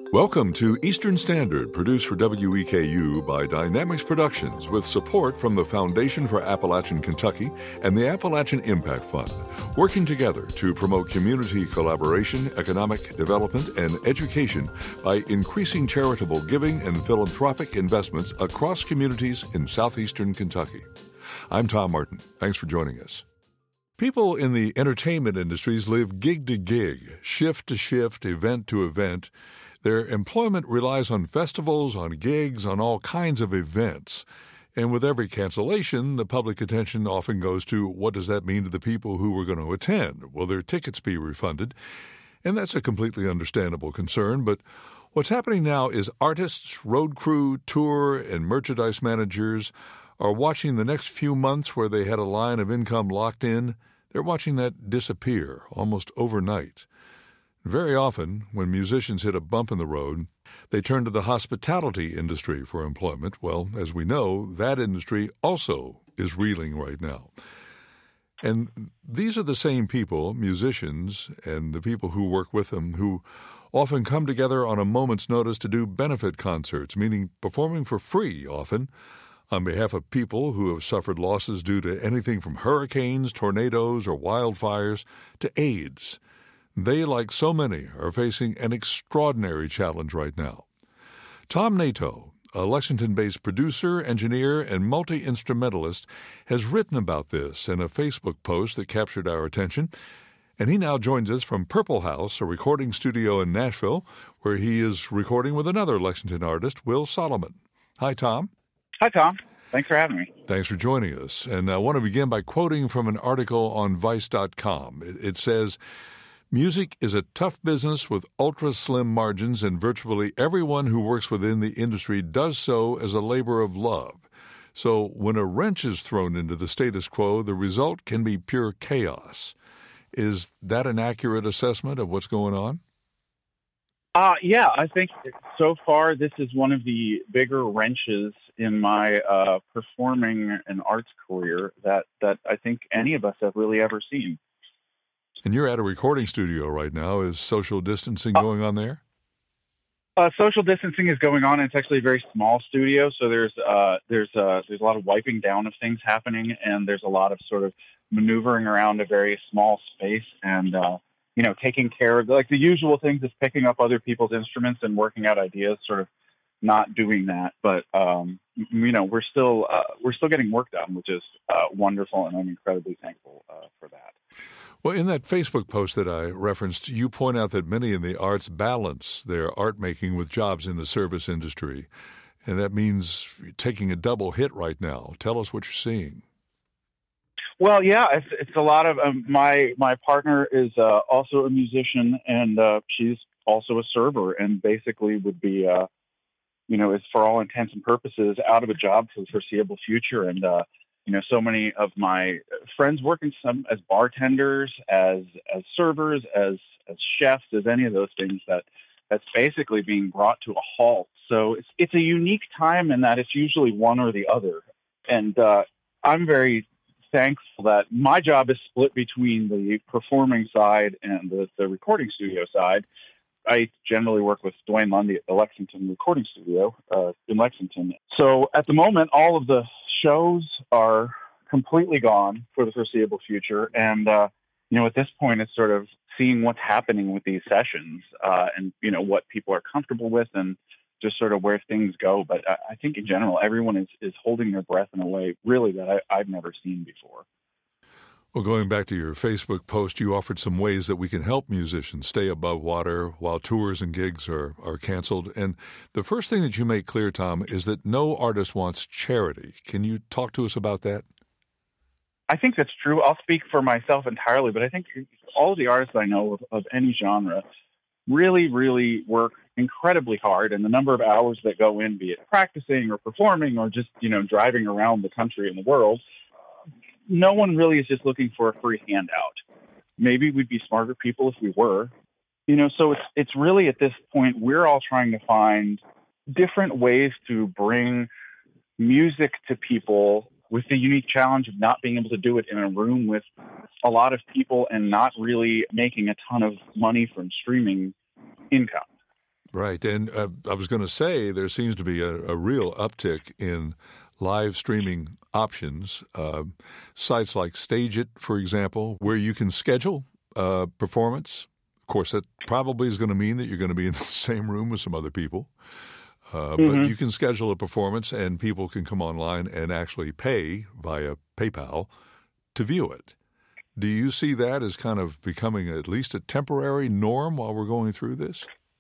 Welcome to Eastern Standard, produced for WEKU by Dynamics Productions, with support from the Foundation for Appalachian Kentucky and the Appalachian Impact Fund, working together to promote community collaboration, economic development, and education by increasing charitable giving and philanthropic investments across communities in southeastern Kentucky. I'm Tom Martin. Thanks for joining us. People in the entertainment industries live gig to gig, shift to shift, event to event. Their employment relies on festivals, on gigs, on all kinds of events. And with every cancellation, the public attention often goes to what does that mean to the people who were going to attend? Will their tickets be refunded? And that's a completely understandable concern. But what's happening now is artists, road crew, tour, and merchandise managers are watching the next few months where they had a line of income locked in. They're watching that disappear almost overnight. Very often, when musicians hit a bump in the road, they turn to the hospitality industry for employment. Well, as we know, that industry also is reeling right now. And these are the same people, musicians, and the people who work with them, who often come together on a moment's notice to do benefit concerts, meaning performing for free often, on behalf of people who have suffered losses due to anything from hurricanes, tornadoes, or wildfires to AIDS. They, like so many, are facing an extraordinary challenge right now. Tom Nato, a Lexington-based producer, engineer, and multi-instrumentalist, has written about this in a Facebook post that captured our attention, and he now joins us from Purple House, a recording studio in Nashville, where he is recording with another Lexington artist, Will Solomon. Hi, Tom. Hi, Tom. Thanks for having me. Thanks for joining us. And I want to begin by quoting from an article on Vice.com. It says, "Music is a tough business with ultra-slim margins, and virtually everyone who works within the industry does so as a labor of love. So when a wrench is thrown into the status quo, the result can be pure chaos." Is that an accurate assessment of what's going on? Yeah, I think so far this is one of the bigger wrenches in my performing and arts career that I think any of us have really ever seen. And you're at a recording studio right now. Is social distancing going on there? Social distancing is going on. It's actually a very small studio, so there's a lot of wiping down of things happening, and there's a lot of sort of maneuvering around a very small space, and taking care of like the usual things is picking up other people's instruments and working out ideas. Sort of not doing that, but we're still getting work done, which is wonderful, and I'm incredibly thankful for that. Well, in that Facebook post that I referenced, you point out that many in the arts balance their art making with jobs in the service industry, and that means taking a double hit right now. Tell us what you're seeing. Well, yeah, it's a lot of my partner is also a musician, and she's also a server, and basically would be is for all intents and purposes out of a job for the foreseeable future. And so many of my friends working some as bartenders, as servers, as chefs, as any of those things that's basically being brought to a halt. So it's a unique time in that it's usually one or the other. And I'm very thankful that my job is split between the performing side and the recording studio side. I generally work with Dwayne Lundy at the Lexington Recording Studio in Lexington. So at the moment, all of the shows are completely gone for the foreseeable future. And, at this point, it's sort of seeing what's happening with these sessions and, what people are comfortable with and just sort of where things go. But I think in general, everyone is holding their breath in a way really that I've never seen before. Well, going back to your Facebook post, you offered some ways that we can help musicians stay above water while tours and gigs are canceled. And the first thing that you make clear, Tom, is that no artist wants charity. Can you talk to us about that? I think that's true. I'll speak for myself entirely, but I think all of the artists I know of any genre really, really work incredibly hard. And the number of hours that go in, be it practicing or performing or just, driving around the country and the world, no one really is just looking for a free handout. Maybe we'd be smarter people if we were. So it's really at this point, we're all trying to find different ways to bring music to people with the unique challenge of not being able to do it in a room with a lot of people and not really making a ton of money from streaming income. Right. And I was going to say there seems to be a real uptick in live streaming options. Sites like StageIt, for example, where you can schedule performance. Of course, that probably is going to mean that you're going to be in the same room with some other people. But you can schedule a performance and people can come online and actually pay via PayPal to view it. Do you see that as kind of becoming at least a temporary norm while we're going through this?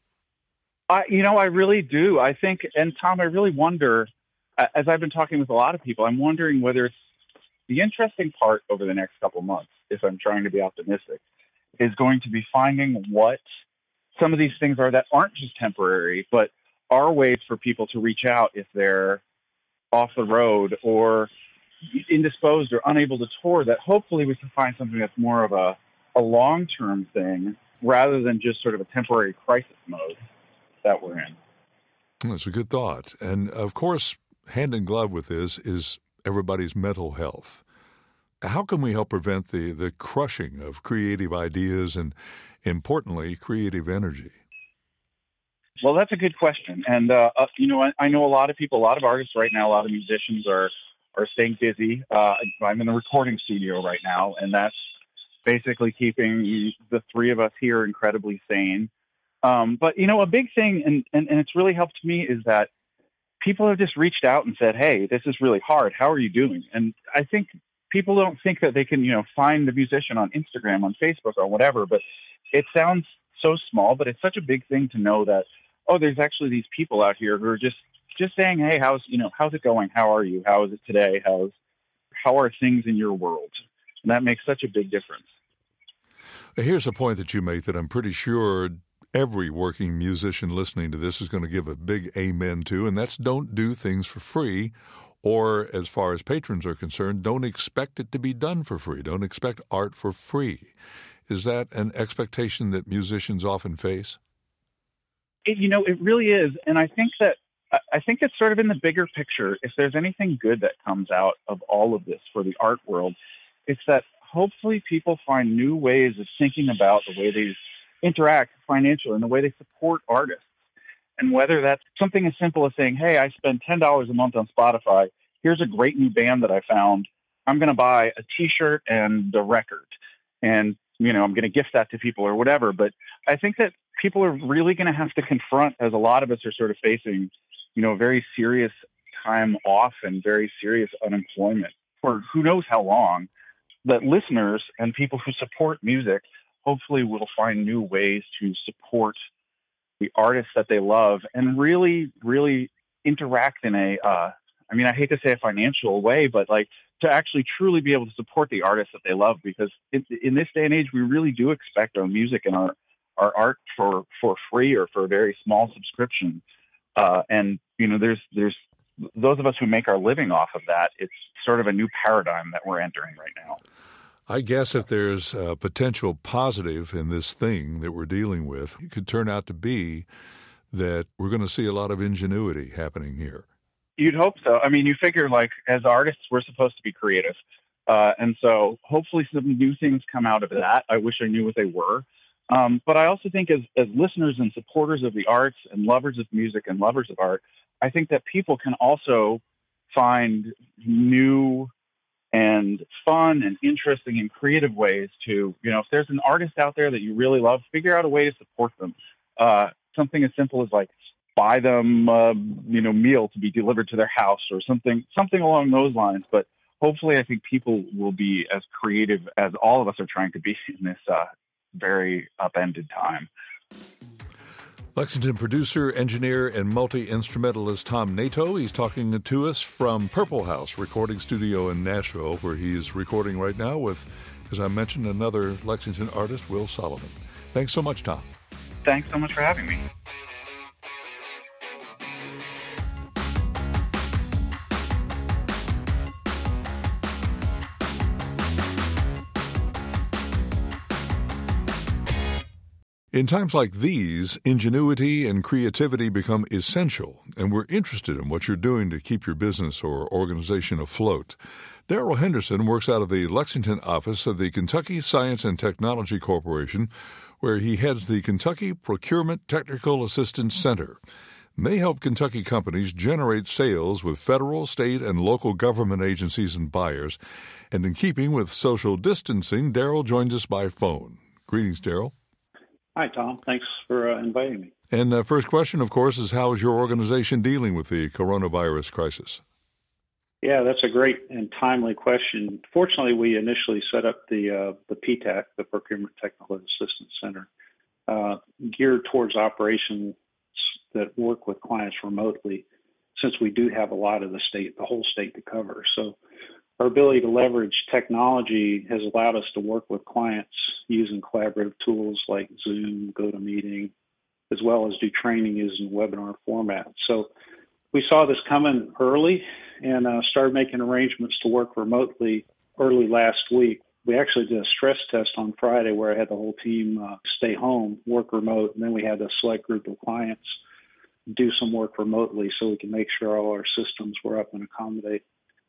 I really do. I think, and Tom, I really wonder, as I've been talking with a lot of people, I'm wondering whether it's the interesting part over the next couple of months, if I'm trying to be optimistic, is going to be finding what some of these things are that aren't just temporary, but are ways for people to reach out if they're off the road or indisposed or unable to tour, that hopefully we can find something that's more of a long-term thing rather than just sort of a temporary crisis mode that we're in. That's a good thought. And, of course, hand in glove with this is everybody's mental health. How can we help prevent the crushing of creative ideas and, importantly, creative energy? Well, that's a good question. And, I know a lot of people, a lot of artists right now, a lot of musicians are staying busy. I'm in the recording studio right now, and that's basically keeping the three of us here incredibly sane. But, a big thing, and it's really helped me, is that people have just reached out and said, hey, this is really hard. How are you doing? And I think people don't think that they can, find the musician on Instagram, on Facebook, or whatever. But it sounds so small, but it's such a big thing to know that, oh, there's actually these people out here who are just saying, hey, how's it going? How are you? How is it today? How are things in your world? And that makes such a big difference. Here's a point that you make that I'm pretty sure every working musician listening to this is going to give a big amen to, and that's don't do things for free, or as far as patrons are concerned, don't expect it to be done for free. Don't expect art for free. Is that an expectation that musicians often face? It really is, and I think it's sort of in the bigger picture. If there's anything good that comes out of all of this for the art world, it's that hopefully people find new ways of thinking about the way they interact financially and the way they support artists. And whether that's something as simple as saying, hey, I spend $10 a month on Spotify. Here's a great new band that I found. I'm going to buy a T-shirt and a record. And, I'm going to gift that to people or whatever. But I think that people are really going to have to confront, as a lot of us are sort of facing, a very serious time off and very serious unemployment for who knows how long, that listeners and people who support music hopefully will find new ways to support the artists that they love and really, really interact in I hate to say a financial way, but to actually truly be able to support the artists that they love, because in this day and age, we really do expect our music and our art for free or for a very small subscription. And there's those of us who make our living off of that. It's sort of a new paradigm that we're entering right now. I guess if there's a potential positive in this thing that we're dealing with, it could turn out to be that we're going to see a lot of ingenuity happening here. You'd hope so. You figure as artists, we're supposed to be creative. And so hopefully some new things come out of that. I wish I knew what they were. But I also think as listeners and supporters of the arts and lovers of music and lovers of art, I think that people can also find new and fun and interesting and creative ways to, if there's an artist out there that you really love, figure out a way to support them. Something as simple as buy them, meal to be delivered to their house or something along those lines. But hopefully I think people will be as creative as all of us are trying to be in this very upended time. Lexington producer, engineer, and multi-instrumentalist Tom Nato. He's talking to us from Purple House recording studio in Nashville, where he's recording right now with, as I mentioned, another Lexington artist, Will Solomon. Thanks so much, Tom. Thanks so much for having me. In times like these, ingenuity and creativity become essential, and we're interested in what you're doing to keep your business or organization afloat. Darrell Henderson works out of the Lexington office of the Kentucky Science and Technology Corporation, where he heads the Kentucky Procurement Technical Assistance Center. They help Kentucky companies generate sales with federal, state, and local government agencies and buyers. And in keeping with social distancing, Daryl joins us by phone. Greetings, Daryl. Hi, Tom. Thanks for inviting me. And first question, of course, is how is your organization dealing with the coronavirus crisis? Yeah, that's a great and timely question. Fortunately, we initially set up the PTAC, the Procurement Technical Assistance Center, geared towards operations that work with clients remotely, since we do have a lot of the whole state to cover. So our ability to leverage technology has allowed us to work with clients using collaborative tools like Zoom, GoToMeeting, as well as do training using webinar format. So we saw this coming early and started making arrangements to work remotely early last week. We actually did a stress test on Friday where I had the whole team stay home, work remote, and then we had a select group of clients do some work remotely so we can make sure all our systems were up and accommodate.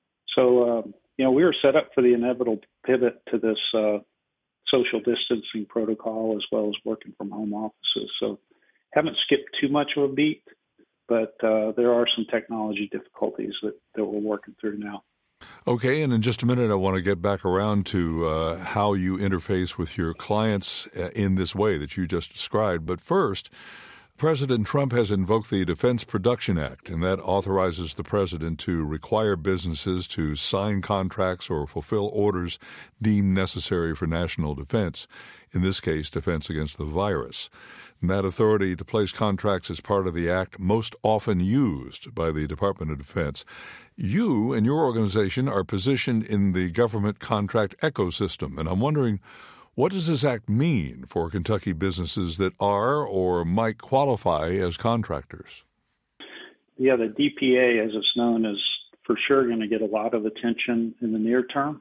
So, we were set up for the inevitable pivot to this social distancing protocol as well as working from home offices. So haven't skipped too much of a beat, but there are some technology difficulties that we're working through now. Okay, and in just a minute, I want to get back around to how you interface with your clients in this way that you just described. But first, President Trump has invoked the Defense Production Act, and that authorizes the president to require businesses to sign contracts or fulfill orders deemed necessary for national defense, in this case, defense against the virus. And that authority to place contracts is part of the act most often used by the Department of Defense. You and your organization are positioned in the government contract ecosystem, and I'm wondering, what does this act mean for Kentucky businesses that are or might qualify as contractors? Yeah, the DPA, as it's known, is for sure going to get a lot of attention in the near term.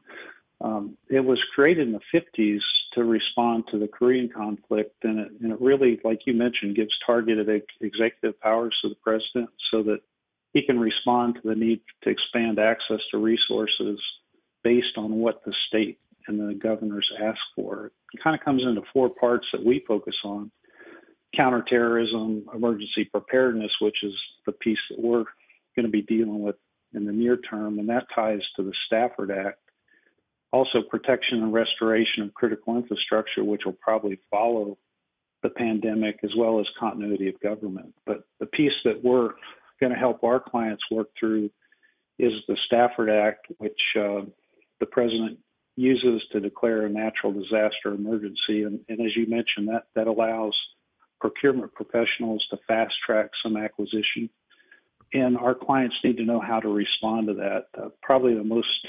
It was created in the 50s to respond to the Korean conflict, and it really, like you mentioned, gives targeted executive powers to the president so that he can respond to the need to expand access to resources based on what the state and the governors ask for. It kind of comes into four parts that we focus on: counterterrorism, emergency preparedness, which is the piece that we're going to be dealing with in the near term, and that ties to the Stafford Act. Also, protection and restoration of critical infrastructure, which will probably follow the pandemic, as well as continuity of government. But the piece that we're going to help our clients work through is the Stafford Act, which the president uses to declare a natural disaster emergency. And as you mentioned, that allows procurement professionals to fast track some acquisition. And our clients need to know how to respond to that. Probably the most,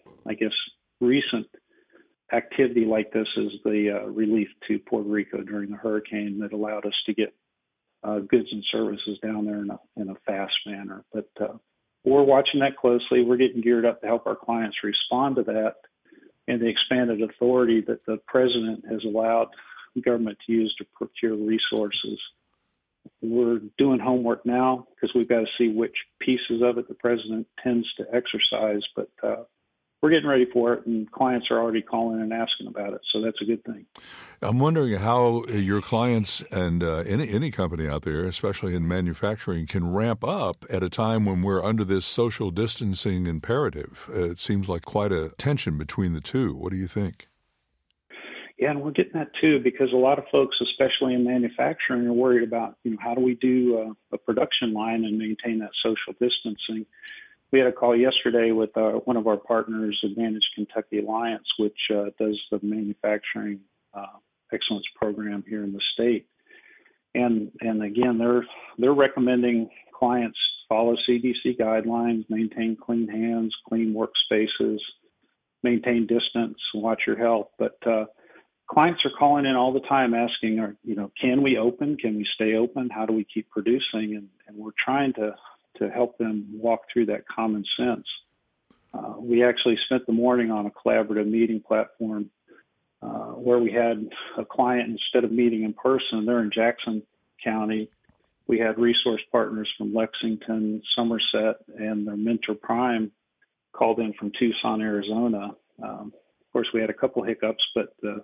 recent activity like this is the relief to Puerto Rico during the hurricane that allowed us to get goods and services down there in a fast manner. But we're watching that closely. We're getting geared up to help our clients respond to that and the expanded authority that the president has allowed government to use to procure resources. We're doing homework now because we've got to see which pieces of it the president tends to exercise, but we're getting ready for it, and clients are already calling and asking about it, so that's a good thing. I'm wondering how your clients and any company out there, especially in manufacturing, can ramp up at a time when we're under this social distancing imperative. It seems like quite a tension between the two. What do you think? Yeah, and we're getting that too, because a lot of folks, especially in manufacturing, are worried about, how do we do a production line and maintain that social distancing? We had a call yesterday with one of our partners, Advantage Kentucky Alliance, which does the manufacturing excellence program here in the state. And again, they're recommending clients follow CDC guidelines, maintain clean hands, clean workspaces, maintain distance, watch your health. But clients are calling in all the time asking, can we open? Can we stay open? How do we keep producing? And we're trying to help them walk through that common sense. We actually spent the morning on a collaborative meeting platform where we had a client, instead of meeting in person, they're in Jackson County. We had resource partners from Lexington, Somerset, and their Mentor Prime called in from Tucson, Arizona. Of course, we had a couple hiccups, but the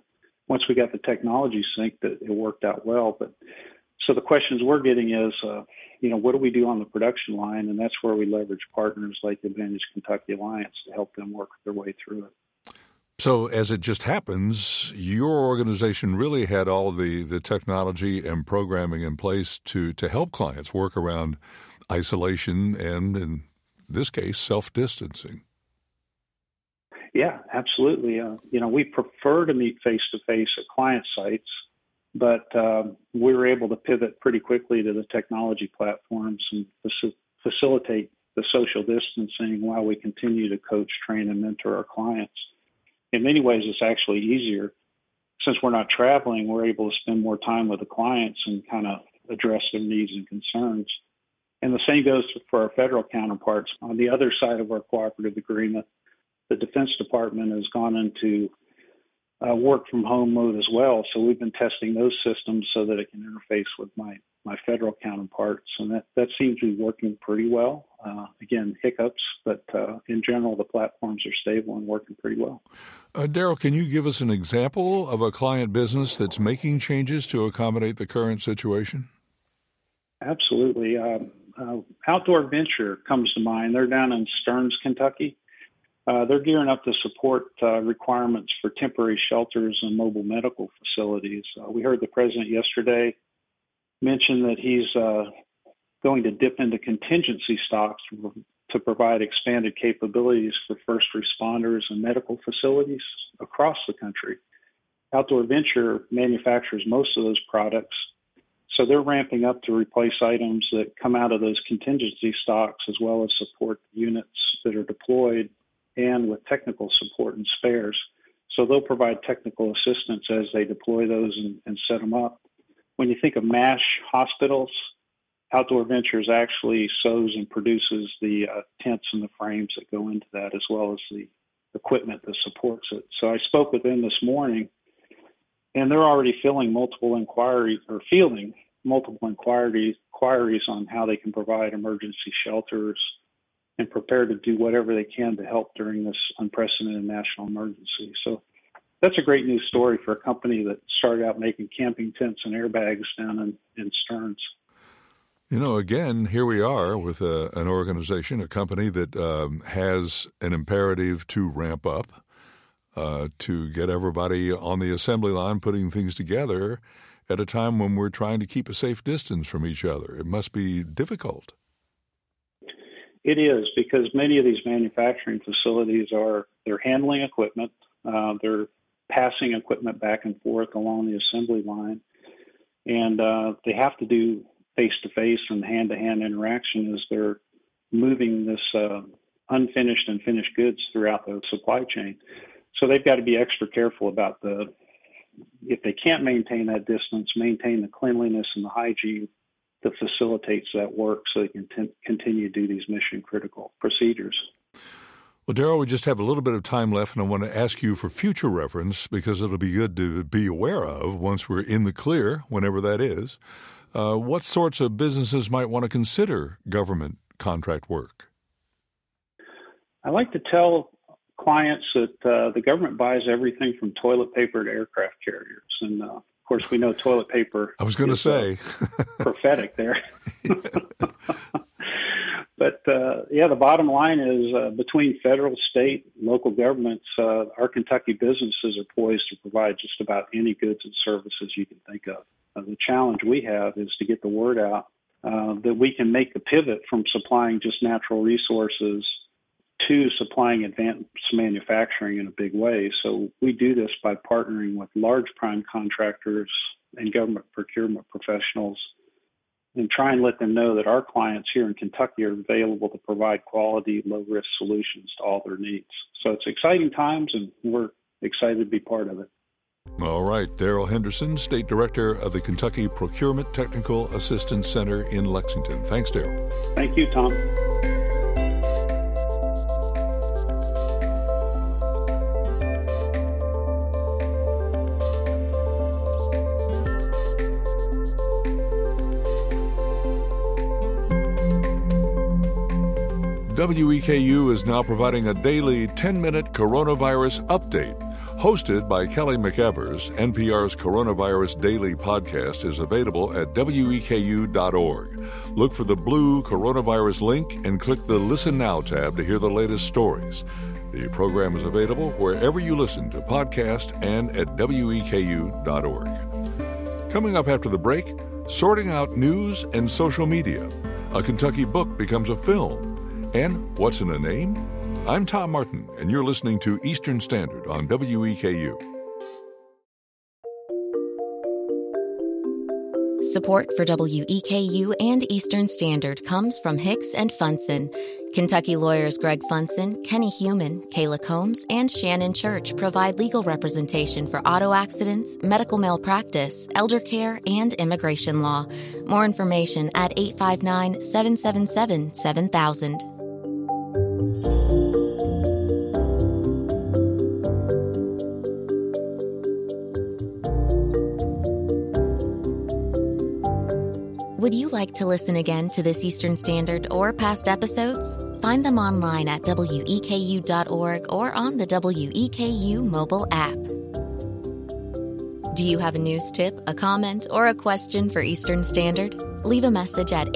once we got the technology synced, it worked out well. But so the questions we're getting is, what do we do on the production line? And that's where we leverage partners like the Advantage Kentucky Alliance to help them work their way through it. So as it just happens, your organization really had all the technology and programming in place to help clients work around isolation and, in this case, self-distancing. Yeah, absolutely. We prefer to meet face-to-face at client sites, but we were able to pivot pretty quickly to the technology platforms and facilitate the social distancing while we continue to coach, train, and mentor our clients. In many ways, it's actually easier. Since we're not traveling, we're able to spend more time with the clients and kind of address their needs and concerns. And the same goes for our federal counterparts. On the other side of our cooperative agreement, the Defense Department has gone into work from home mode as well. So we've been testing those systems so that it can interface with my federal counterparts. And that seems to be working pretty well. Again, hiccups, but in general, the platforms are stable and working pretty well. Daryl, can you give us an example of a client business that's making changes to accommodate the current situation? Absolutely. Outdoor Venture comes to mind. They're down in Stearns, Kentucky. They're gearing up to support requirements for temporary shelters and mobile medical facilities. We heard the president yesterday mention that he's going to dip into contingency stocks to provide expanded capabilities for first responders and medical facilities across the country. Outdoor Venture manufactures most of those products, so they're ramping up to replace items that come out of those contingency stocks, as well as support units that are deployed and with technical support and spares. So they'll provide technical assistance as they deploy those and set them up. When you think of MASH hospitals, Outdoor Ventures actually sews and produces the tents and the frames that go into that, as well as the equipment that supports it. So I spoke with them this morning, and they're already fielding multiple inquiries on how they can provide emergency shelters and prepare to do whatever they can to help during this unprecedented national emergency. So that's a great news story for a company that started out making camping tents and airbags down in Stearns. Again, here we are with an organization, a company that has an imperative to ramp up, to get everybody on the assembly line putting things together at a time when we're trying to keep a safe distance from each other. It must be difficult. It is, because many of these manufacturing facilities they're handling equipment, they're passing equipment back and forth along the assembly line, and they have to do face-to-face and hand-to-hand interaction as they're moving this unfinished and finished goods throughout the supply chain. So they've got to be extra careful about if they can't maintain that distance, maintain the cleanliness and the hygiene that facilitates that work so they can continue to do these mission-critical procedures. Well, Daryl, we just have a little bit of time left, and I want to ask you for future reference, because it'll be good to be aware of once we're in the clear, whenever that is. What sorts of businesses might want to consider government contract work? I like to tell clients that the government buys everything from toilet paper to aircraft carriers. And, of course, we know toilet paper I was going to say. Prophetic there. But, the bottom line is between federal, state, local governments, our Kentucky businesses are poised to provide just about any goods and services you can think of. The challenge we have is to get the word out that we can make the pivot from supplying just natural resources to supplying advanced manufacturing in a big way. So we do this by partnering with large prime contractors and government procurement professionals, and try and let them know that our clients here in Kentucky are available to provide quality, low-risk solutions to all their needs. So it's exciting times, and we're excited to be part of it. All right. Daryl Henderson, State Director of the Kentucky Procurement Technical Assistance Center in Lexington. Thanks, Daryl. Thank you, Tom. WEKU is now providing a daily 10-minute coronavirus update. Hosted by Kelly McEvers, NPR's Coronavirus Daily podcast is available at weku.org. Look for the blue coronavirus link and click the Listen Now tab to hear the latest stories. The program is available wherever you listen to podcasts and at weku.org. Coming up after the break, sorting out news and social media. A Kentucky book becomes a film. And what's in a name? I'm Tom Martin, and you're listening to Eastern Standard on WEKU. Support for WEKU and Eastern Standard comes from Hicks and Funson. Kentucky lawyers Greg Funson, Kenny Human, Kayla Combs, and Shannon Church provide legal representation for auto accidents, medical malpractice, elder care, and immigration law. More information at 859-777-7000. Would you like to listen again to this Eastern Standard or past episodes? Find them online at weku.org or on the WEKU mobile app. Do you have a news tip, a comment, or a question for Eastern Standard? Leave a message at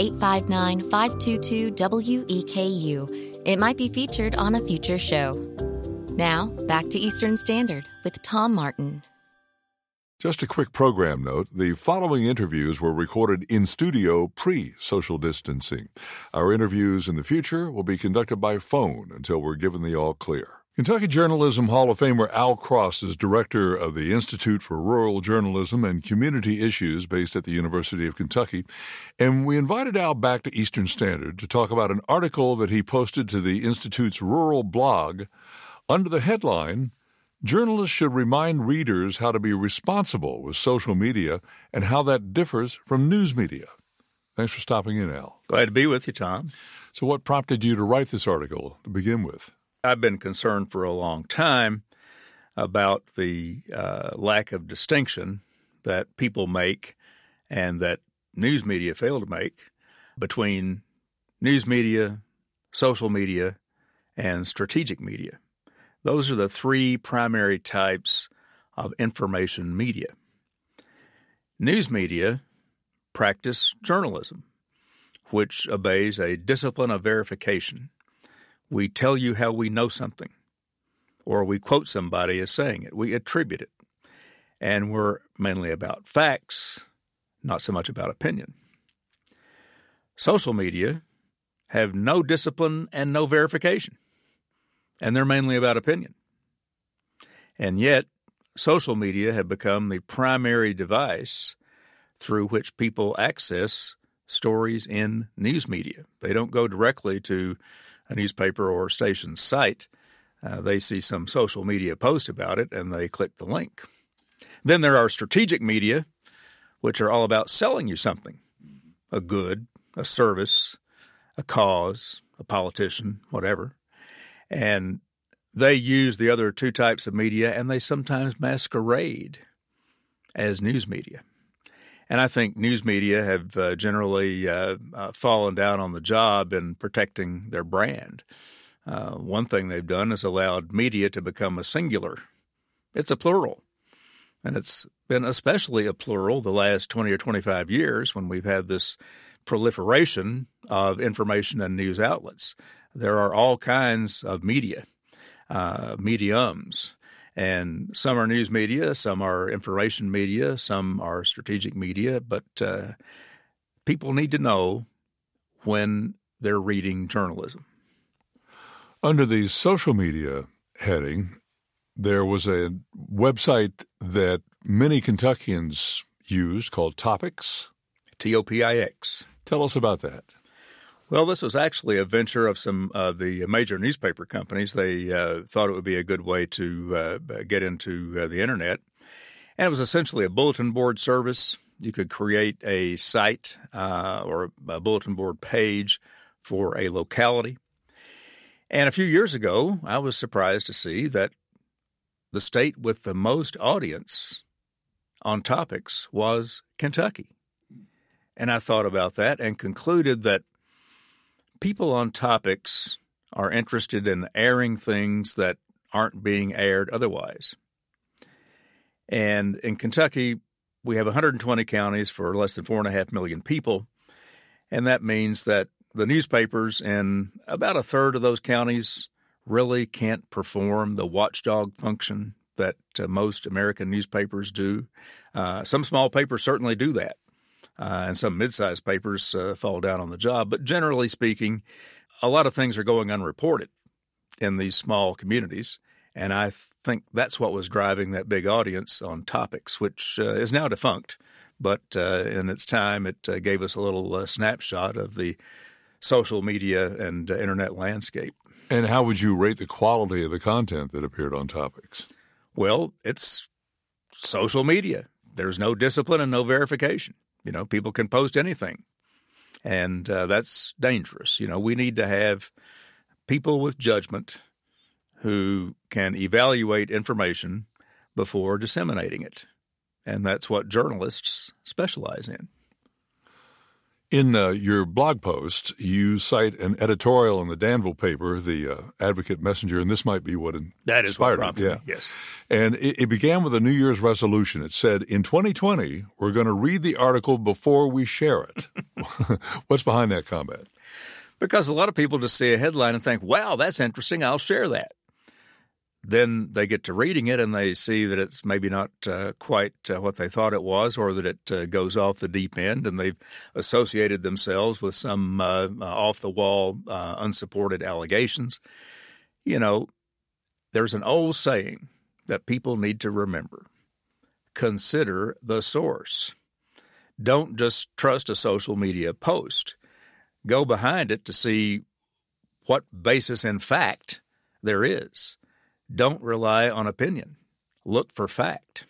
859-522-WEKU. It might be featured on a future show. Now, back to Eastern Standard with Tom Martin. Just a quick program note, the following interviews were recorded in studio pre-social distancing. Our interviews in the future will be conducted by phone until we're given the all clear. Kentucky Journalism Hall of Famer Al Cross is director of the Institute for Rural Journalism and Community Issues based at the University of Kentucky, and we invited Al back to Eastern Standard to talk about an article that he posted to the Institute's rural blog under the headline, "Journalists should remind readers how to be responsible with social media and how that differs from news media." Thanks for stopping in, Al. Glad to be with you, Tom. So what prompted you to write this article to begin with? I've been concerned for a long time about the lack of distinction that people make and that news media fail to make between news media, social media, and strategic media. Those are the three primary types of information media. News media practice journalism, which obeys a discipline of verification. We tell you how we know something, or we quote somebody as saying it. We attribute it. And we're mainly about facts, not so much about opinion. Social media have no discipline and no verification. And they're mainly about opinion. And yet, social media have become the primary device through which people access stories in news media. They don't go directly to a newspaper or station's site. They see some social media post about it, and they click the link. Then there are strategic media, which are all about selling you something, a good, a service, a cause, a politician, whatever. And they use the other two types of media, and they sometimes masquerade as news media. And I think news media have generally fallen down on the job in protecting their brand. One thing they've done is allowed media to become a singular. It's a plural. And it's been especially a plural the last 20 or 25 years when we've had this proliferation of information and news outlets. There are all kinds of media, mediums, and some are news media, some are information media, some are strategic media, but people need to know when they're reading journalism. Under the social media heading, there was a website that many Kentuckians used called Topix. Topix. Tell us about that. Well, this was actually a venture of some of the major newspaper companies. They thought it would be a good way to get into the Internet. And it was essentially a bulletin board service. You could create a site or a bulletin board page for a locality. And a few years ago, I was surprised to see that the state with the most audience on Topix was Kentucky. And I thought about that and concluded that people on Topix are interested in airing things that aren't being aired otherwise. And in Kentucky, we have 120 counties for less than 4.5 million people. And that means that the newspapers in about a third of those counties really can't perform the watchdog function that most American newspapers do. Some small papers certainly do that, and some mid-sized papers fall down on the job. But generally speaking, a lot of things are going unreported in these small communities, and I think that's what was driving that big audience on Topics, which is now defunct. But in its time, it gave us a little snapshot of the social media and internet landscape. And how would you rate the quality of the content that appeared on Topics? Well, it's social media. There's no discipline and no verification. People can post anything, and that's dangerous. We need to have people with judgment who can evaluate information before disseminating it, and that's what journalists specialize in. In your blog post, you cite an editorial in the Danville paper, the Advocate Messenger, and this might be what that is what inspired prompted it. me, yes. And it began with a New Year's resolution. It said, in 2020, we're going to read the article before we share it. What's behind that comment? Because a lot of people just see a headline and think, wow, that's interesting, I'll share that. Then they get to reading it and they see that it's maybe not quite what they thought it was, or that it goes off the deep end, and they've associated themselves with some off-the-wall, unsupported allegations. There's an old saying that people need to remember. Consider the source. Don't just trust a social media post. Go behind it to see what basis in fact there is. Don't rely on opinion. Look for fact.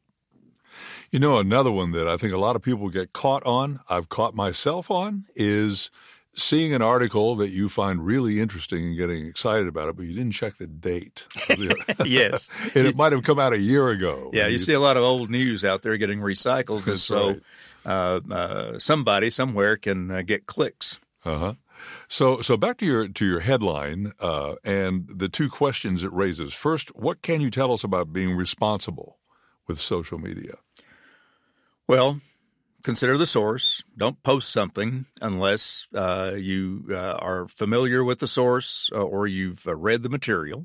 Another one that I think a lot of people get caught on, I've caught myself on, is seeing an article that you find really interesting and getting excited about it, but you didn't check the date. Yes. And it might have come out a year ago. Yeah, you see a lot of old news out there getting recycled, That's so right. Somebody somewhere can get clicks. Uh-huh. So back to your headline and the two questions it raises. First, what can you tell us about being responsible with social media? Well, consider the source. Don't post something unless you are familiar with the source or you've read the material.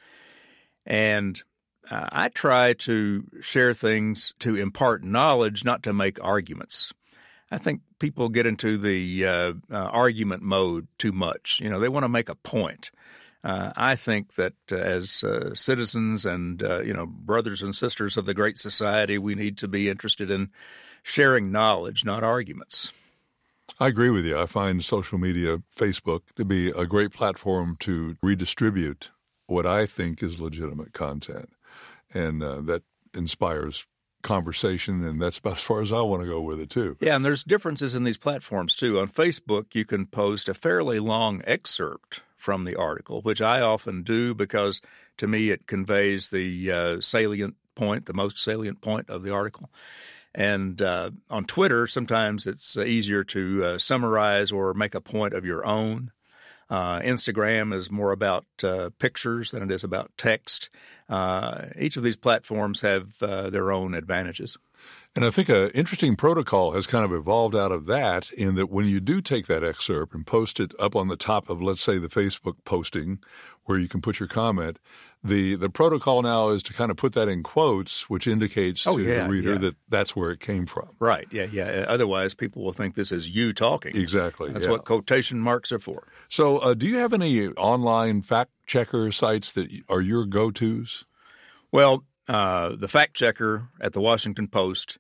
And I try to share things to impart knowledge, not to make arguments. I think people get into the argument mode too much. They want to make a point. I think that as citizens and, brothers and sisters of the great society, we need to be interested in sharing knowledge, not arguments. I agree with you. I find social media, Facebook, to be a great platform to redistribute what I think is legitimate content. And that inspires conversation, and that's about as far as I want to go with it, too. Yeah, and there's differences in these platforms, too. On Facebook, you can post a fairly long excerpt from the article, which I often do because, to me, it conveys the salient point, the most salient point of the article. And on Twitter, sometimes it's easier to summarize or make a point of your own. Instagram is more about pictures than it is about text. Each of these platforms have their own advantages. And I think an interesting protocol has kind of evolved out of that, in that when you do take that excerpt and post it up on the top of, let's say, the Facebook posting where you can put your comment, the protocol now is to kind of put that in quotes, which indicates to the reader that that's where it came from. Right, yeah. Otherwise, people will think this is you talking. Exactly. That's what quotation marks are for. So do you have any online fact-checker sites that are your go-tos? Well, the fact-checker at the Washington Post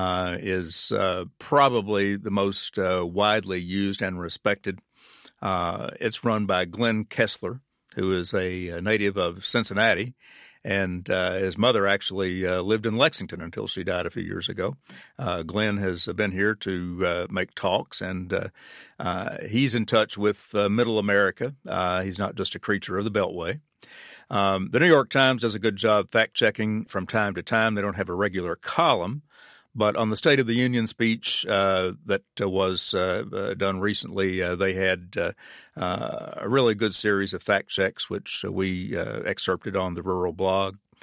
is probably the most widely used and respected. It's run by Glenn Kessler, who is a native of Cincinnati, and his mother actually lived in Lexington until she died a few years ago. Glenn has been here to make talks, and he's in touch with Middle America. He's not just a creature of the Beltway. The New York Times does a good job fact-checking from time to time. They don't have a regular column, but on the State of the Union speech that was done recently, they had a really good series of fact checks, which we excerpted on the Rural Blog.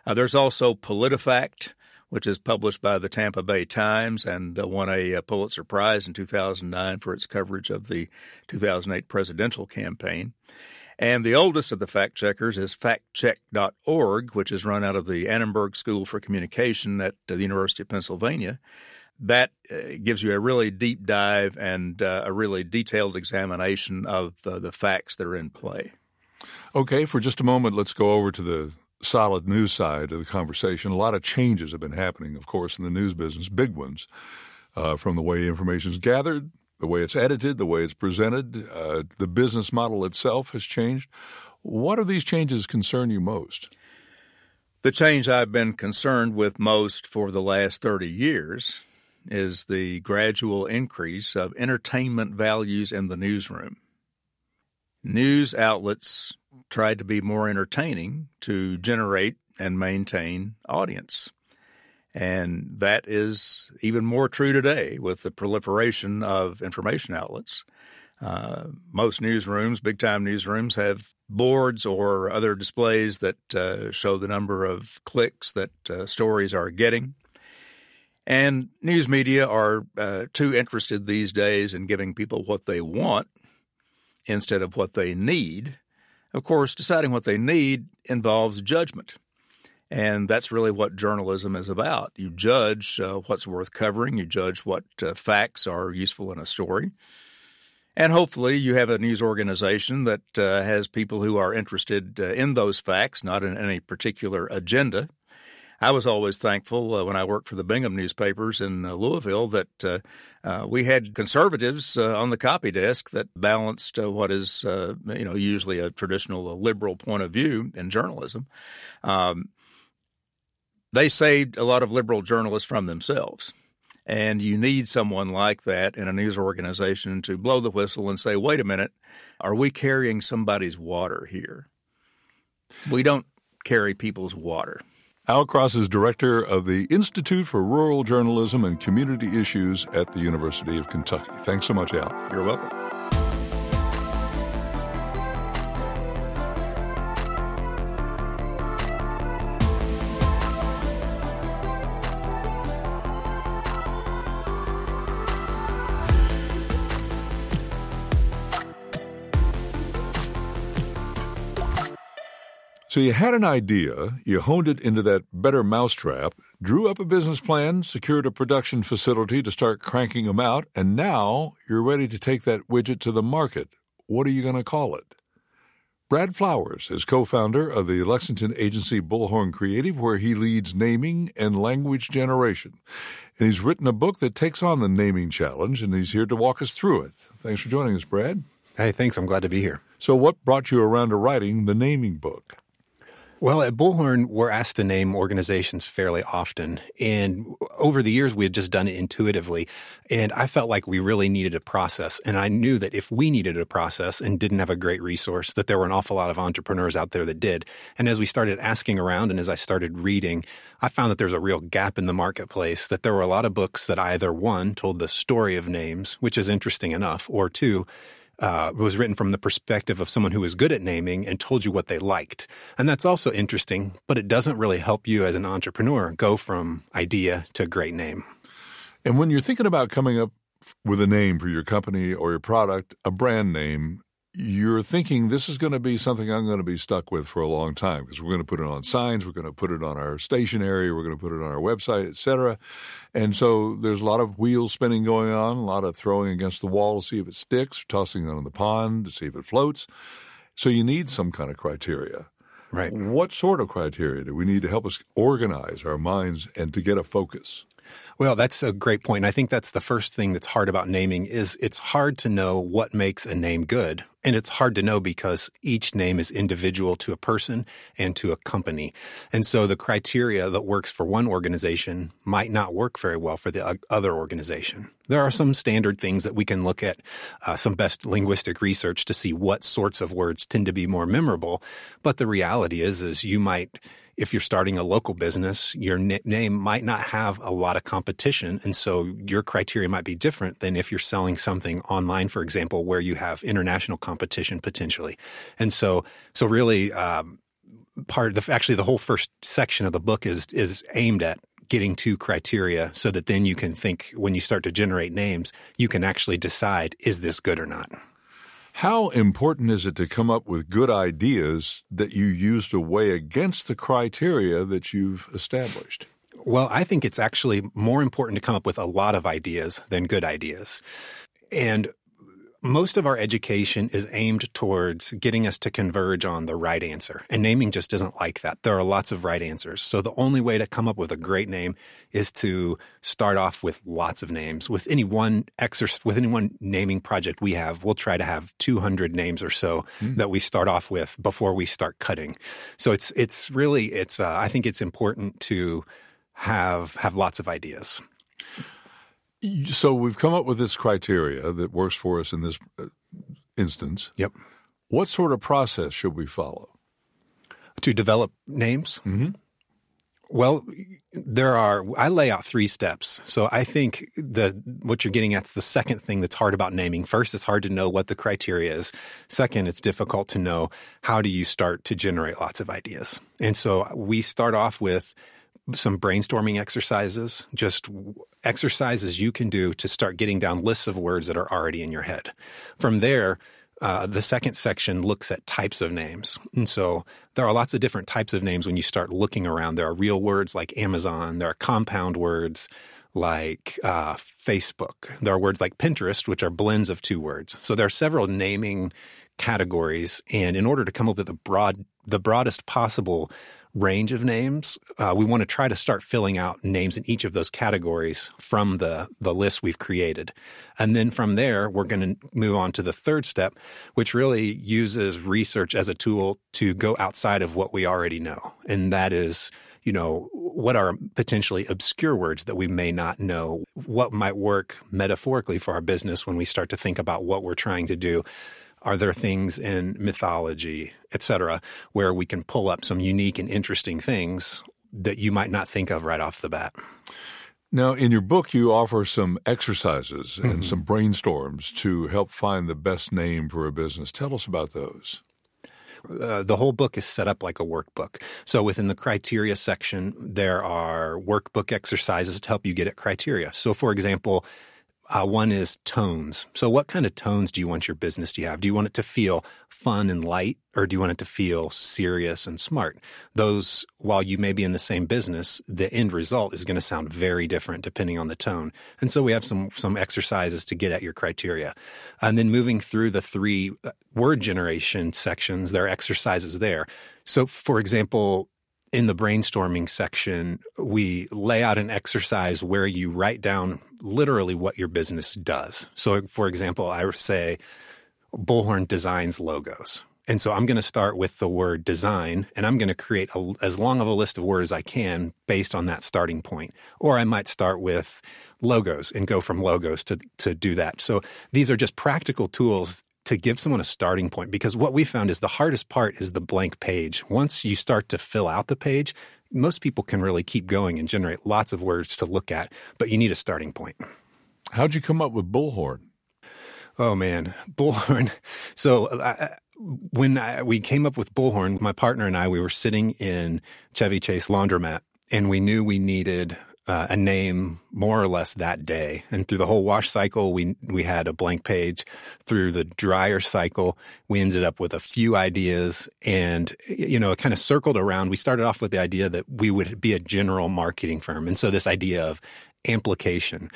There's also PolitiFact, which is published by the Tampa Bay Times and won a Pulitzer Prize in 2009 for its coverage of the 2008 presidential campaign. And the oldest of the fact checkers is factcheck.org, which is run out of the Annenberg School for Communication at the University of Pennsylvania. That gives you a really deep dive and a really detailed examination of the facts that are in play. Okay, for just a moment, let's go over to the solid news side of the conversation. A lot of changes have been happening, of course, in the news business, big ones, from the way information is gathered, the way it's edited, the way it's presented. The business model itself has changed. What of these changes concern you most? The change I've been concerned with most for the last 30 years is the gradual increase of entertainment values in the newsroom. News outlets tried to be more entertaining to generate and maintain audience. And that is even more true today with the proliferation of information outlets. Most newsrooms, big-time newsrooms, have boards or other displays that show the number of clicks that stories are getting. And news media are too interested these days in giving people what they want instead of what they need. Of course, deciding what they need involves judgment. And that's really what journalism is about. You judge what's worth covering. You judge what facts are useful in a story. And hopefully you have a news organization that has people who are interested in those facts, not in any particular agenda. I was always thankful when I worked for the Bingham newspapers in Louisville that we had conservatives on the copy desk that balanced what is usually a traditional liberal point of view in journalism. They saved a lot of liberal journalists from themselves. And you need someone like that in a news organization to blow the whistle and say, wait a minute, are we carrying somebody's water here? We don't carry people's water. Al Cross is director of the Institute for Rural Journalism and Community Issues at the University of Kentucky. Thanks so much, Al. You're welcome. So you had an idea, you honed it into that better mousetrap, drew up a business plan, secured a production facility to start cranking them out, and now you're ready to take that widget to the market. What are you going to call it? Brad Flowers is co-founder of the Lexington agency Bullhorn Creative, where he leads naming and language generation. And he's written a book that takes on the naming challenge, and he's here to walk us through it. Thanks for joining us, Brad. Hey, thanks. I'm glad to be here. So what brought you around to writing the naming book? Well, at Bullhorn, we're asked to name organizations fairly often. And over the years, we had just done it intuitively. And I felt like we really needed a process. And I knew that if we needed a process and didn't have a great resource, that there were an awful lot of entrepreneurs out there that did. And as we started asking around and as I started reading, I found that there's a real gap in the marketplace, that there were a lot of books that either, one, told the story of names, which is interesting enough, or two, was written from the perspective of someone who was good at naming and told you what they liked. And that's also interesting, but it doesn't really help you as an entrepreneur go from idea to great name. And when you're thinking about coming up with a name for your company or your product, a brand name, you're thinking this is going to be something I'm going to be stuck with for a long time because we're going to put it on signs, we're going to put it on our stationery, we're going to put it on our website, etc. And so there's a lot of wheel spinning going on, a lot of throwing against the wall to see if it sticks, tossing it on the pond to see if it floats. So you need some kind of criteria. Right. What sort of criteria do we need to help us organize our minds and to get a focus? Well, that's a great point. And I think that's the first thing that's hard about naming is it's hard to know what makes a name good. And it's hard to know because each name is individual to a person and to a company. And so the criteria that works for one organization might not work very well for the other organization. There are some standard things that we can look at, some best linguistic research to see what sorts of words tend to be more memorable. But the reality is you might, if you're starting a local business, your name might not have a lot of competition. And so your criteria might be different than if you're selling something online, for example, where you have international competition potentially. And so really, actually the whole first section of the book is aimed at getting to criteria so that then you can think when you start to generate names, you can actually decide, is this good or not? How important is it to come up with good ideas that you use to weigh against the criteria that you've established? Well, I think it's actually more important to come up with a lot of ideas than good ideas. And most of our education is aimed towards getting us to converge on the right answer. And naming just isn't like that. There are lots of right answers. So the only way to come up with a great name is to start off with lots of names. With any one naming project we have, we'll try to have 200 names or so that we start off with before we start cutting. So I think it's important to have lots of ideas. So we've come up with this criteria that works for us in this instance. Yep. What sort of process should we follow? To develop names? Mm-hmm. Well, I lay out 3 steps. So I think what you're getting at is the second thing that's hard about naming. First, it's hard to know what the criteria is. Second, it's difficult to know how do you start to generate lots of ideas. And so we start off with some brainstorming exercises, just exercises you can do to start getting down lists of words that are already in your head. From there, the second section looks at types of names. And so there are lots of different types of names when you start looking around. There are real words like Amazon. There are compound words like Facebook. There are words like Pinterest, which are blends of 2 words. So there are several naming categories. And in order to come up with the broadest possible range of names, we want to try to start filling out names in each of those categories from the list we've created. And then from there, we're going to move on to the third step, which really uses research as a tool to go outside of what we already know. And that is, what are potentially obscure words that we may not know, what might work metaphorically for our business when we start to think about what we're trying to do. Are there things in mythology, et cetera, where we can pull up some unique and interesting things that you might not think of right off the bat? Now, in your book, you offer some exercises and some brainstorms to help find the best name for a business. Tell us about those. The whole book is set up like a workbook. So within the criteria section, there are workbook exercises to help you get at criteria. So, for example, one is tones. So what kind of tones do you want your business to have? Do you want it to feel fun and light, or do you want it to feel serious and smart? Those, while you may be in the same business, the end result is going to sound very different depending on the tone. And so we have some exercises to get at your criteria. And then moving through the 3 word generation sections, there are exercises there. So, for example, in the brainstorming section, we lay out an exercise where you write down literally what your business does. So, for example, I say Bullhorn designs logos. And so I'm going to start with the word design, and I'm going to create as long of a list of words as I can based on that starting point. Or I might start with logos and go from logos to do that. So these are just practical tools to give someone a starting point, because what we found is the hardest part is the blank page. Once you start to fill out the page, most people can really keep going and generate lots of words to look at, but you need a starting point. How'd you come up with Bullhorn? Oh, man, Bullhorn. So when we came up with Bullhorn, my partner and I, we were sitting in Chevy Chase Laundromat, and we knew we needed a name more or less that day. And through the whole wash cycle, we had a blank page. Through the dryer cycle, we ended up with a few ideas, and, it kind of circled around. We started off with the idea that we would be a general marketing firm. And so this idea of amplification,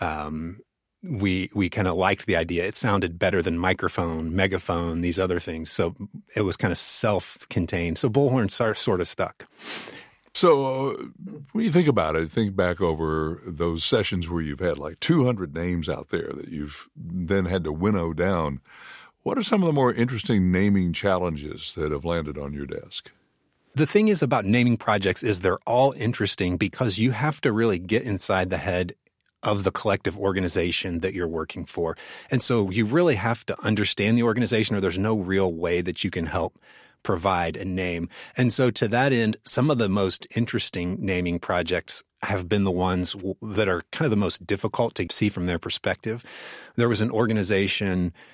we kind of liked the idea. It sounded better than microphone, megaphone, these other things. So it was kind of self-contained. So Bullhorn sort of stuck. So when you think about it, think back over those sessions where you've had like 200 names out there that you've then had to winnow down. What are some of the more interesting naming challenges that have landed on your desk? The thing is about naming projects is they're all interesting because you have to really get inside the head of the collective organization that you're working for. And so you really have to understand the organization, or there's no real way that you can help provide a name. And so to that end, some of the most interesting naming projects have been the ones that are kind of the most difficult to see from their perspective. There was an organization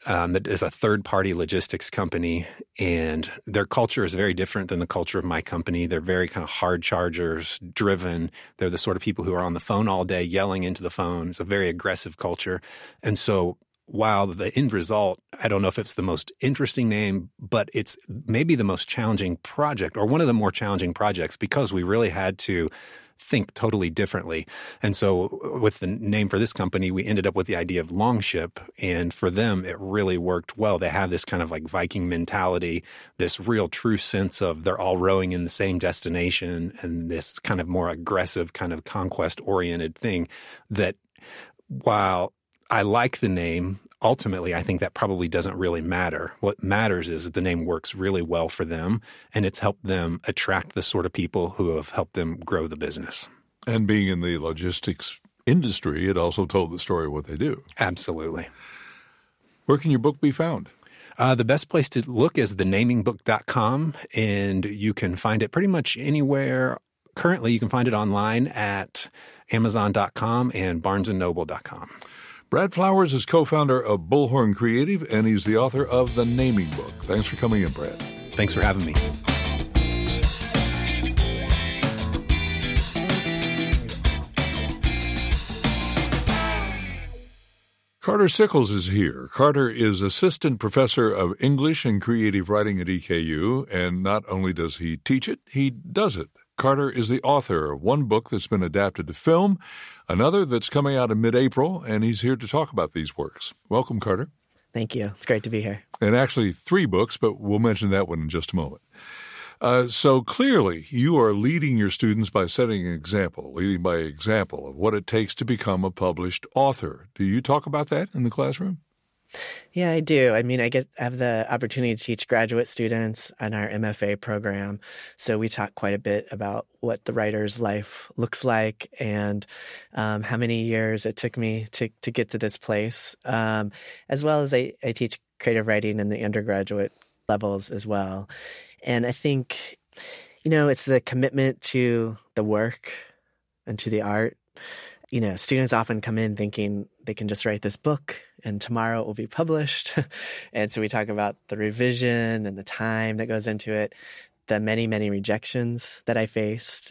that is a third-party logistics company, and their culture is very different than the culture of my company. They're very kind of hard chargers, driven. They're the sort of people who are on the phone all day, yelling into the phone. It's a very aggressive culture. And so while the end result, I don't know if it's the most interesting name, but it's maybe the most challenging project, or one of the more challenging projects, because we really had to think totally differently. And so with the name for this company, we ended up with the idea of Longship. And for them, it really worked well. They have this kind of like Viking mentality, this real true sense of they're all rowing in the same destination, and this kind of more aggressive kind of conquest-oriented thing that, while I like the name, ultimately, I think that probably doesn't really matter. What matters is that the name works really well for them, and it's helped them attract the sort of people who have helped them grow the business. And being in the logistics industry, it also told the story of what they do. Absolutely. Where can your book be found? The best place to look is thenamingbook.com, and you can find it pretty much anywhere. Currently, you can find it online at Amazon.com and BarnesandNoble.com. Brad Flowers is co-founder of Bullhorn Creative, and he's the author of The Naming Book. Thanks for coming in, Brad. Thanks for having me. Carter Sickles is here. Carter is assistant professor of English and creative writing at EKU, and not only does he teach it, he does it. Carter is the author of one book that's been adapted to film, another that's coming out in mid-April, and he's here to talk about these works. Welcome, Carter. Thank you. It's great to be here. And actually 3 books, but we'll mention that one in just a moment. So clearly, you are leading your students by setting an example, leading by example of what it takes to become a published author. Do you talk about that in the classroom? Yeah, I do. I mean, I have the opportunity to teach graduate students on our MFA program. So we talk quite a bit about what the writer's life looks like and how many years it took me to get to this place, as well as I teach creative writing in the undergraduate levels as well. And I think, it's the commitment to the work and to the art. Students often come in thinking they can just write this book and tomorrow it will be published. And so we talk about the revision and the time that goes into it, the many, many rejections that I faced,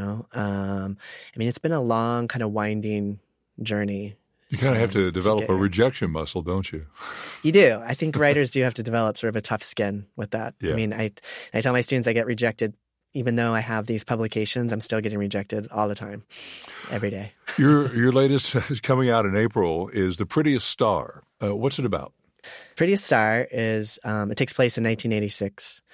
it's been a long kind of winding journey. You kind of have to develop a rejection muscle, don't you? You do. I think writers do have to develop sort of a tough skin with that. Yeah. I tell my students I get rejected. Even though I have these publications, I'm still getting rejected all the time, every day. Your latest coming out in April is The Prettiest Star. What's it about? Prettiest Star is, it takes place in 1986,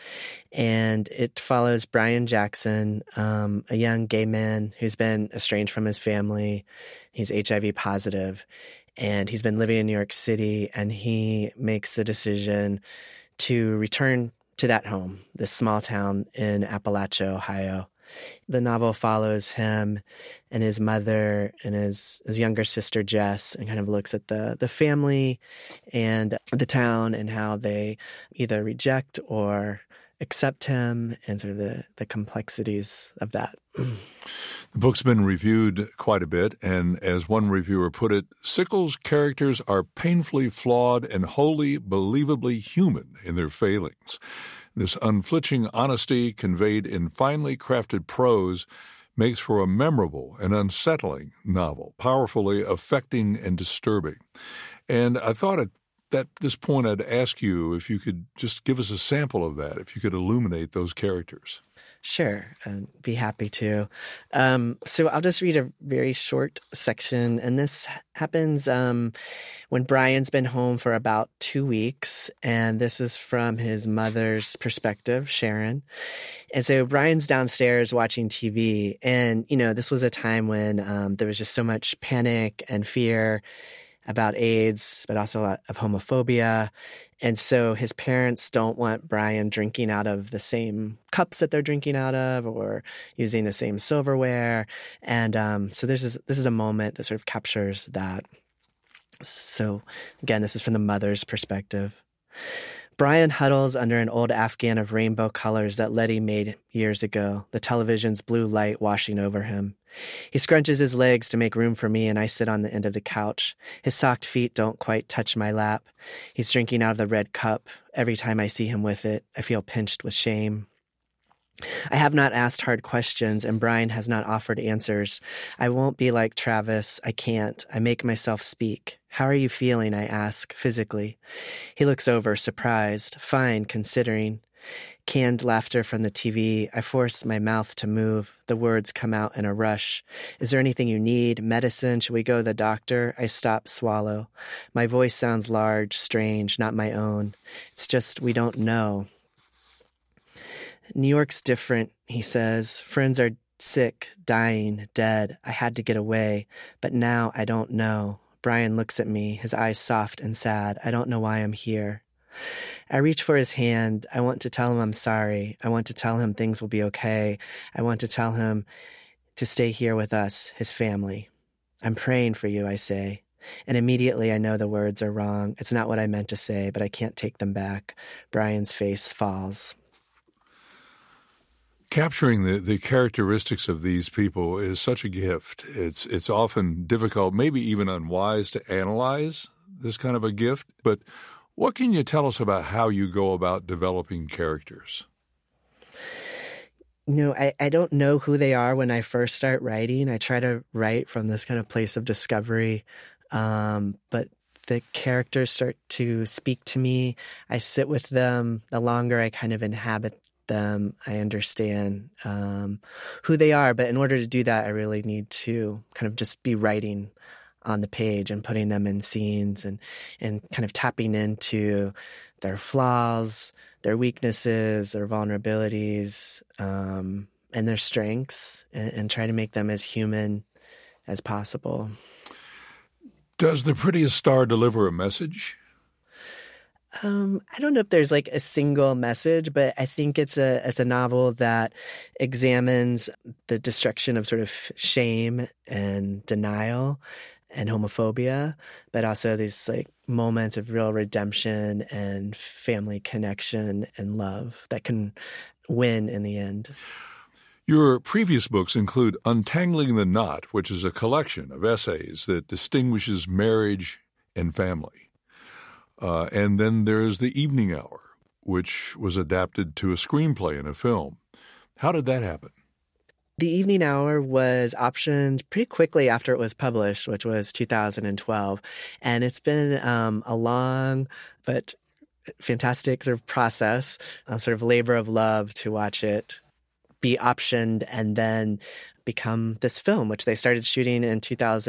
and it follows Brian Jackson, a young gay man who's been estranged from his family. He's HIV positive, and he's been living in New York City, and he makes the decision to return to that home, this small town in Appalachia, Ohio. The novel follows him and his mother and his younger sister, Jess, and kind of looks at the family and the town and how they either reject or accept him and sort of the complexities of that. The book's been reviewed quite a bit, and as one reviewer put it, Sickles' characters are painfully flawed and wholly believably human in their failings. This unflinching honesty conveyed in finely crafted prose makes for a memorable and unsettling novel, powerfully affecting and disturbing. And I thought at this point I'd ask you if you could just give us a sample of that, if you could illuminate those characters. Sure, I'd be happy to. So I'll just read a very short section, and this happens when Brian's been home for about 2 weeks, and this is from his mother's perspective, Sharon. And so Brian's downstairs watching TV, and, this was a time when there was just so much panic and fear about AIDS, but also a lot of homophobia. And so his parents don't want Brian drinking out of the same cups that they're drinking out of or using the same silverware. And so this is a moment that sort of captures that. So again, this is from the mother's perspective. Brian huddles under an old Afghan of rainbow colors that Letty made years ago, the television's blue light washing over him. He scrunches his legs to make room for me, and I sit on the end of the couch. His socked feet don't quite touch my lap. He's drinking out of the red cup. Every time I see him with it, I feel pinched with shame. I have not asked hard questions, and Brian has not offered answers. I won't be like Travis. I can't. I make myself speak. How are you feeling? I ask, physically. He looks over, surprised. Fine, considering. Canned laughter from the TV. I force my mouth to move. The words come out in a rush. Is there anything you need? Medicine? Should we go to the doctor? I stop, swallow. My voice sounds large, strange, not my own. It's just we don't know. New York's different, he says. Friends are sick, dying, dead. I had to get away, but now I don't know. Brian looks at me, his eyes soft and sad. I don't know why I'm here. I reach for his hand. I want to tell him I'm sorry. I want to tell him things will be okay. I want to tell him to stay here with us, his family. I'm praying for you, I say. And immediately I know the words are wrong. It's not what I meant to say, but I can't take them back. Brian's face falls. Capturing the characteristics of these people is such a gift. It's often difficult, maybe even unwise, to analyze this kind of a gift. But what can you tell us about how you go about developing characters? You know, I don't know who they are when I first start writing. I try to write from this kind of place of discovery, but the characters start to speak to me. I sit with them. The longer I kind of inhabit them, I understand who they are. But in order to do that, I really need to kind of just be writing on the page and putting them in scenes and kind of tapping into their flaws, their weaknesses, their vulnerabilities, and their strengths, and try to make them as human as possible. Does The Prettiest Star deliver a message? I don't know if there's like a single message, but I think it's a novel that examines the destruction of sort of shame and denial and homophobia, but also these like moments of real redemption and family connection and love that can win in the end. Your previous books include Untangling the Knot, which is a collection of essays that distinguishes marriage and family. And then there's The Evening Hour, which was adapted to a screenplay and a film. How did that happen? The Evening Hour was optioned pretty quickly after it was published, which was 2012. And it's been a long but fantastic sort of process, a sort of labor of love to watch it be optioned and then become this film, which they started shooting in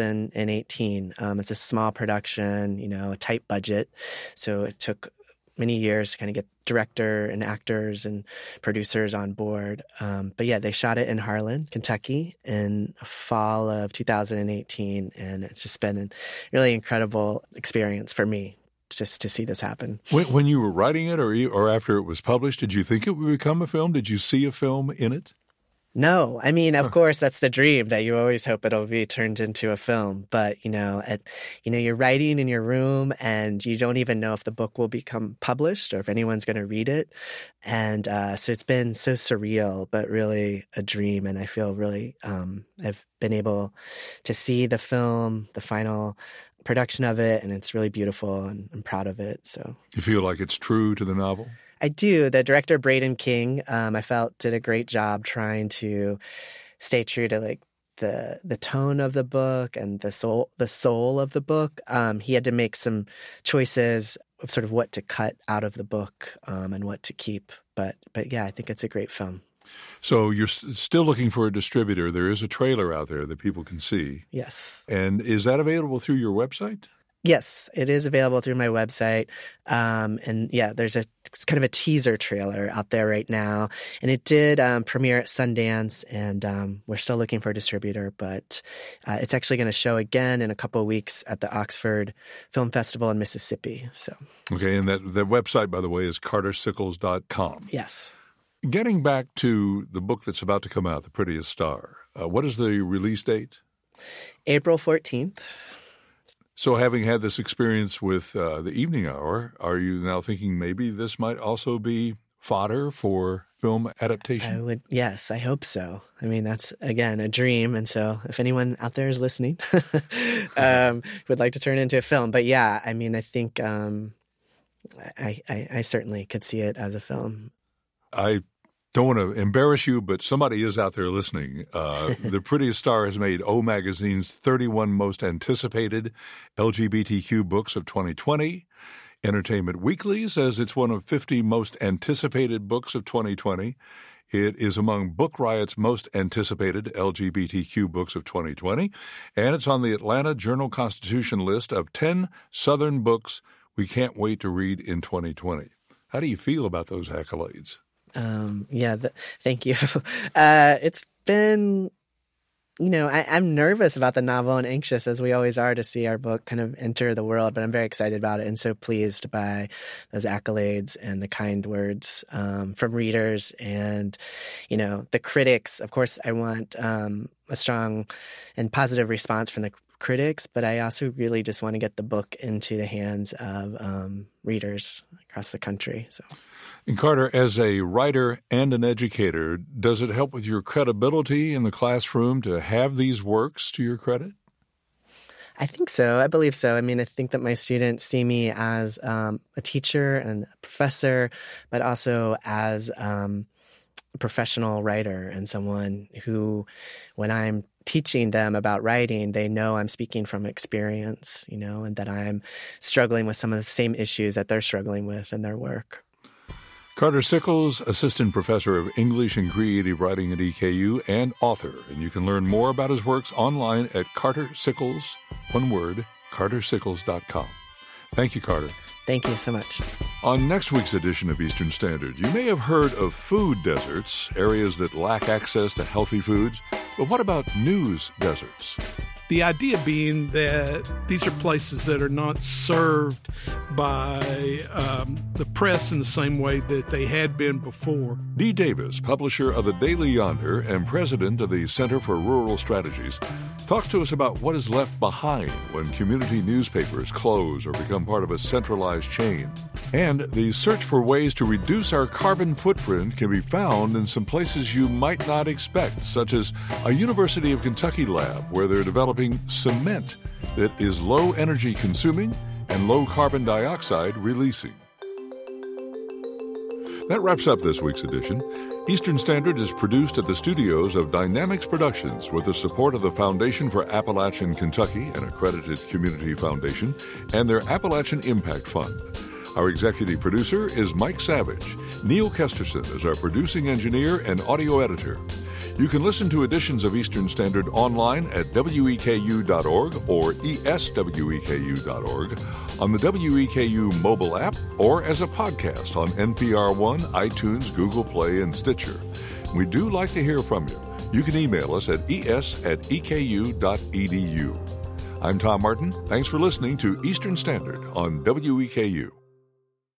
2018. It's a small production, a tight budget. So it took many years to kind of get director and actors and producers on board. But yeah, they shot it in Harlan, Kentucky in fall of 2018. And it's just been a really incredible experience for me just to see this happen. When you were writing it or after it was published, did you think it would become a film? Did you see a film in it? No. I mean, of course, that's the dream that you always hope it'll be turned into a film. But, you're writing in your room and you don't even know if the book will become published or if anyone's going to read it. And so it's been so surreal, but really a dream. And I feel really I've been able to see the film, the final production of it, and it's really beautiful and I'm proud of it. So you feel like it's true to the novel? I do. The director, Braden King, I felt did a great job trying to stay true to like the tone of the book and the soul of the book. He had to make some choices of sort of what to cut out of the book and what to keep. But yeah, I think it's a great film. So you're still looking for a distributor. There is a trailer out there that people can see. Yes. And is that available through your website? Yes, it is available through my website. And yeah, there's it's kind of a teaser trailer out there right now. And it did premiere at Sundance, and we're still looking for a distributor, but it's actually going to show again in a couple of weeks at the Oxford Film Festival in Mississippi. So okay, and that website, by the way, is cartersickles.com. Yes. Getting back to the book that's about to come out, The Prettiest Star, what is the release date? April 14th. So having had this experience with the evening hour, are you now thinking maybe this might also be fodder for film adaptation? Yes, I hope so. I mean, that's, again, a dream. And so if anyone out there is listening, would like to turn it into a film. But yeah, I mean, I think I certainly could see it as a film. I don't want to embarrass you, but somebody is out there listening. The Prettiest Star has made O Magazine's 31 most anticipated LGBTQ books of 2020. Entertainment Weekly says it's one of 50 most anticipated books of 2020. It is among Book Riot's most anticipated LGBTQ books of 2020, and it's on the Atlanta Journal-Constitution list of 10 Southern books we can't wait to read in 2020. How do you feel about those accolades? Thank you. It's been, I'm nervous about the novel and anxious, as we always are, to see our book kind of enter the world, but I'm very excited about it and so pleased by those accolades and the kind words from readers and, the critics. Of course, I want a strong and positive response from the critics, but I also really just want to get the book into the hands of readers across the country. So, and Carter, as a writer and an educator, does it help with your credibility in the classroom to have these works to your credit? I think so. I believe so. I mean, I think that my students see me as a teacher and a professor, but also as a professional writer and someone who, when I'm teaching them about writing, they know I'm speaking from experience, and that I'm struggling with some of the same issues that they're struggling with in their work. Carter Sickles, Assistant Professor of English and Creative Writing at EKU and author. And you can learn more about his works online at Carter Sickles, one word, cartersickles.com. Thank you, Carter. Thank you so much. On next week's edition of Eastern Standard, you may have heard of food deserts, areas that lack access to healthy foods. But what about news deserts? The idea being that these are places that are not served by the press in the same way that they had been before. Dee Davis, publisher of the Daily Yonder and president of the Center for Rural Strategies, talks to us about what is left behind when community newspapers close or become part of a centralized chain. And the search for ways to reduce our carbon footprint can be found in some places you might not expect, such as a University of Kentucky lab where they're developing cement that is low energy consuming and low carbon dioxide releasing. That wraps up this week's edition. Eastern Standard is produced at the studios of Dynamics Productions with the support of the Foundation for Appalachian Kentucky, an accredited community foundation, and their Appalachian Impact Fund. Our executive producer is Mike Savage. Neil Kesterson is our producing engineer and audio editor. You can listen to editions of Eastern Standard online at weku.org or esweku.org, on the WEKU mobile app, or as a podcast on NPR One, iTunes, Google Play, and Stitcher. We do like to hear from you. You can email us at es@eku.edu. I'm Tom Martin. Thanks for listening to Eastern Standard on WEKU.